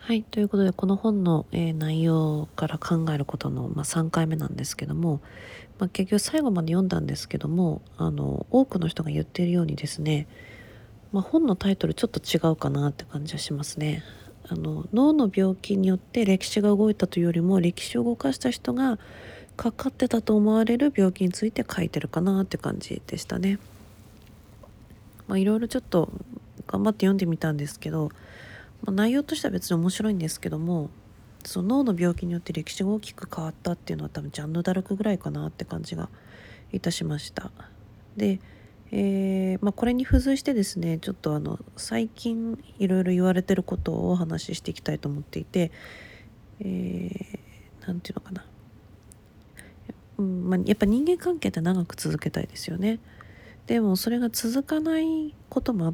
はい。ということで、この本の、内容から考えることの、3回目なんですけども、結局最後まで読んだんですけども、多くの人が言っているようにですね、本のタイトルちょっと違うかなって感じはしますね。脳の病気によって歴史が動いたというよりも、歴史を動かした人がかかってたと思われる病気について書いてるかなって感じでしたね。いろいろちょっと頑張って読んでみたんですけど、内容としては別に面白いんですけども、その脳の病気によって歴史が大きく変わったっていうのは多分ジャンヌ・ダルクぐらいかなって感じがいたしました。で、これに付随してですね、ちょっと最近いろいろ言われてることをお話ししていきたいと思っていて、なんていうのかな、やっぱ人間関係って長く続けたいですよね。でもそれが続かないこともあって、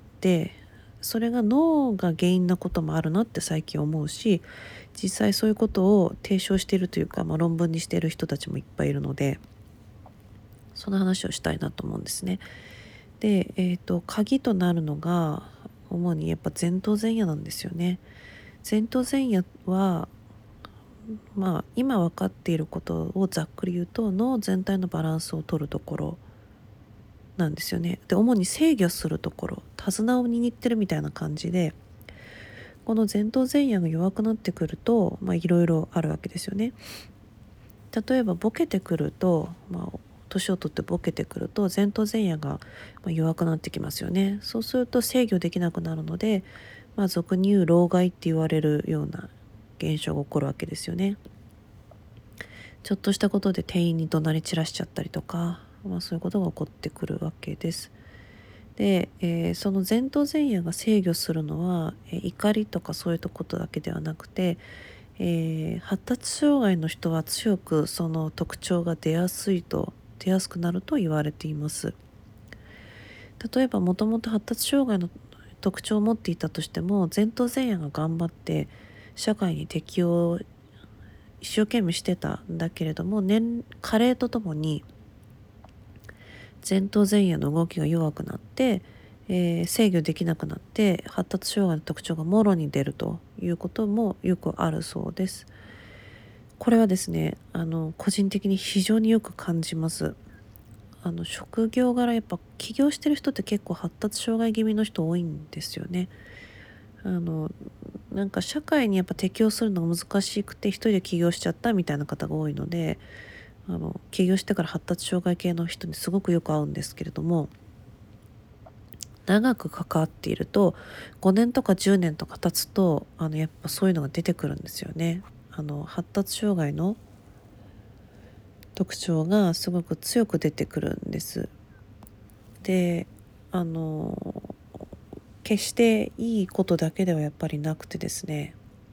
それが脳が原因なこともあるなって最近思うし、実際そういうことを提唱しているというか、論文にしている人たちもいっぱいいるので、その話をしたいなと思うんですね。で、鍵となるのが主にやっぱ前頭前野なんですよね。前頭前野は今分かっていることをざっくり言うと、脳全体のバランスを取るところなんですよね。で、主に制御するところ、手綱を握ってるみたいな感じで、この前頭前野が弱くなってくると、いろいろあるわけですよね。例えばボケてくると、年を取ってボケてくると前頭前野が弱くなってきますよね。そうすると制御できなくなるので、俗に言う老害って言われるような現象が起こるわけですよね。ちょっとしたことで店員に怒鳴り散らしちゃったりとか、そういうことが起こってくるわけです。で、その前頭前野が制御するのは、怒りとかそういうことだけではなくて、発達障害の人は強くその特徴が出やすくなると言われています。例えばもともと発達障害の特徴を持っていたとしても、前頭前野が頑張って社会に適応一生懸命してたんだけれども、加齢とともに前頭前野の動きが弱くなって、制御できなくなって発達障害の特徴がもろに出るということもよくあるそうです。これはですね、個人的に非常によく感じます。職業柄やっぱ起業してる人って結構発達障害気味の人多いんですよね。あのなんか社会にやっぱ適応するのが難しくて一人で起業しちゃったみたいな方が多いので、起業してから発達障害系の人にすごくよく合うんですけれども、長く関わっていると5年とか10年とか経つとやっぱそういうのが出てくるんですよね。発達障害の特徴がすごく強く出てくるんです。で、あの決していいことだけではやっぱりなくてですね、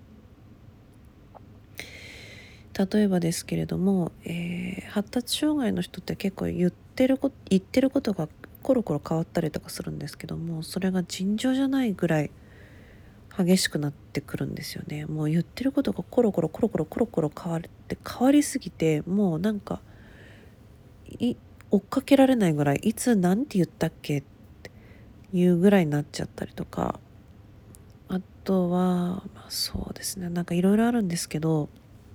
例えばですけれども、発達障害の人って結構言ってることがコロコロ変わったりとかするんですけども、それが尋常じゃないぐらい激しくなってくるんですよね。もう言ってることがコロコロコロコロコロコロ変わりすぎて、もうなんか追っかけられないぐらい、いつ何て言ったっけっていうぐらいになっちゃったりとか、あとは、そうですね、なんかいろいろあるんですけど、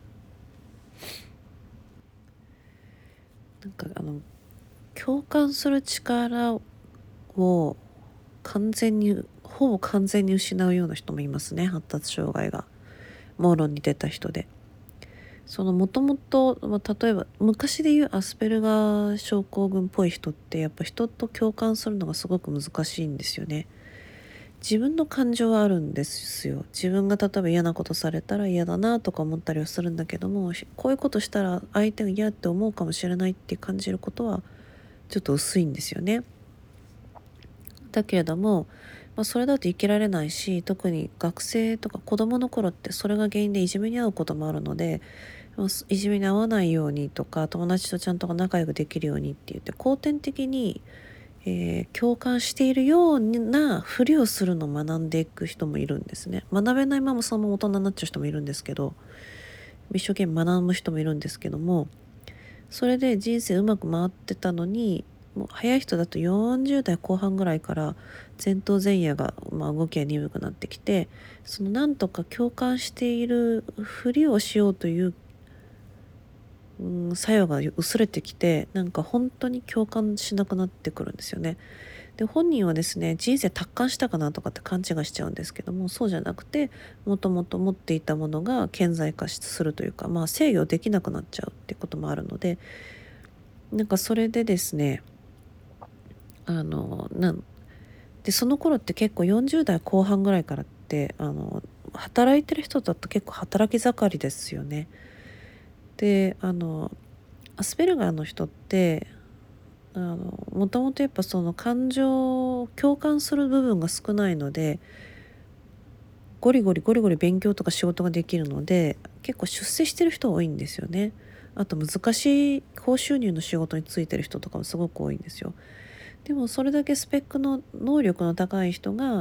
なんか共感する力をほぼ完全に失うような人もいますね。発達障害がもろに出た人で。そのもともと、例えば昔でいうアスペルガー症候群っぽい人ってやっぱ人と共感するのがすごく難しいんですよね。自分の感情はあるんですよ。自分が例えば嫌なことされたら嫌だなとか思ったりはするんだけども、こういうことしたら相手が嫌って思うかもしれないって感じることはちょっと薄いんですよね。だけれども、それだと生きられないし、特に学生とか子供の頃ってそれが原因でいじめに遭うこともあるので、いじめに遭わないようにとか、友達とちゃんと仲良くできるようにって言って後天的に、共感しているようなふりをするのを学んでいく人もいるんですね。学べないままそのまま大人になっちゃう人もいるんですけど、一生懸命学ぶ人もいるんですけども、それで人生うまく回ってたのに、 もう早い人だと40代後半ぐらいから前頭前野が、動きが鈍くなってきて、そのなんとか共感しているふりをしようという、作用が薄れてきて、なんか本当に共感しなくなってくるんですよね。で本人はですね、人生達観したかなとかって勘違いしちゃうんですけども、そうじゃなくて、もともと持っていたものが顕在化するというか、制御できなくなっちゃうっていうこともあるので、なんかそれでですね、あのなんでその頃って結構40代後半ぐらいからって働いてる人だと結構働き盛りですよね。でアスペルガーの人ってもともとやっぱその感情を共感する部分が少ないので、ゴリゴリゴリゴリ勉強とか仕事ができるので、結構出世してる人多いんですよね。あと難しい高収入の仕事に就いてる人とかもすごく多いんですよ。でもそれだけスペックの能力の高い人が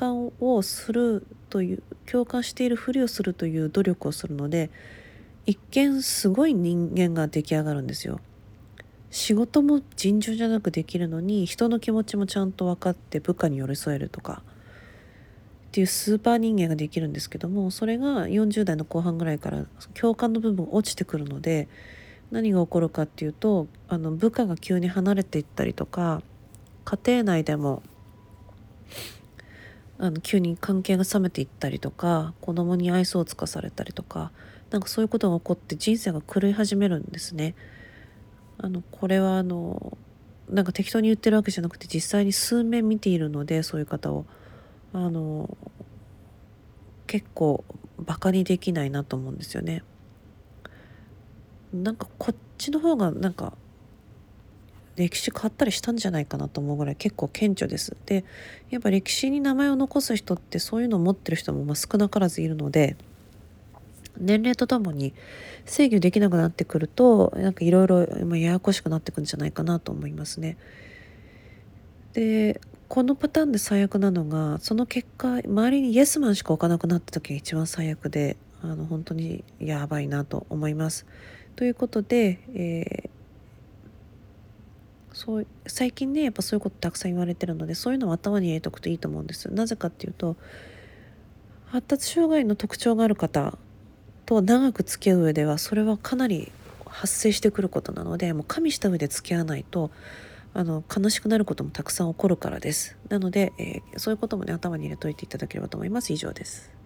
共感しているふりをするという努力をするので、一見すごい人間が出来上がるんですよ。仕事も尋常じゃなくできるのに、人の気持ちもちゃんと分かって部下に寄り添えるとかっていうスーパー人間ができるんですけども、それが40代の後半ぐらいから共感の部分が落ちてくるので、何が起こるかっていうと、部下が急に離れていったりとか、家庭内でも急に関係が冷めていったりとか、子供に愛想をつかされたりとか、なんかそういうことが起こって人生が狂い始めるんですね。これはなんか適当に言ってるわけじゃなくて、実際に数面見ているので、そういう方をあの結構バカにできないなと思うんですよね。なんかこっちの方がなんか歴史変わったりしたんじゃないかなと思うぐらい結構顕著です。でやっぱ歴史に名前を残す人ってそういうのを持ってる人も少なからずいるので、年齢とともに制御できなくなってくると、なんかいろいろややこしくなってくるんじゃないかなと思いますね。でこのパターンで最悪なのが、その結果周りにイエスマンしか置かなくなった時が一番最悪で、本当にやばいなと思います。ということで、そう最近ねやっぱそういうことたくさん言われてるので、そういうのを頭に入れておくといいと思うんです。なぜかっていうと、発達障害の特徴がある方と長く付き合う上ではそれはかなり発生してくることなので、もう加味した上で付き合わないと悲しくなることもたくさん起こるからです。なので、そういうこともね頭に入れといていただければと思います。以上です。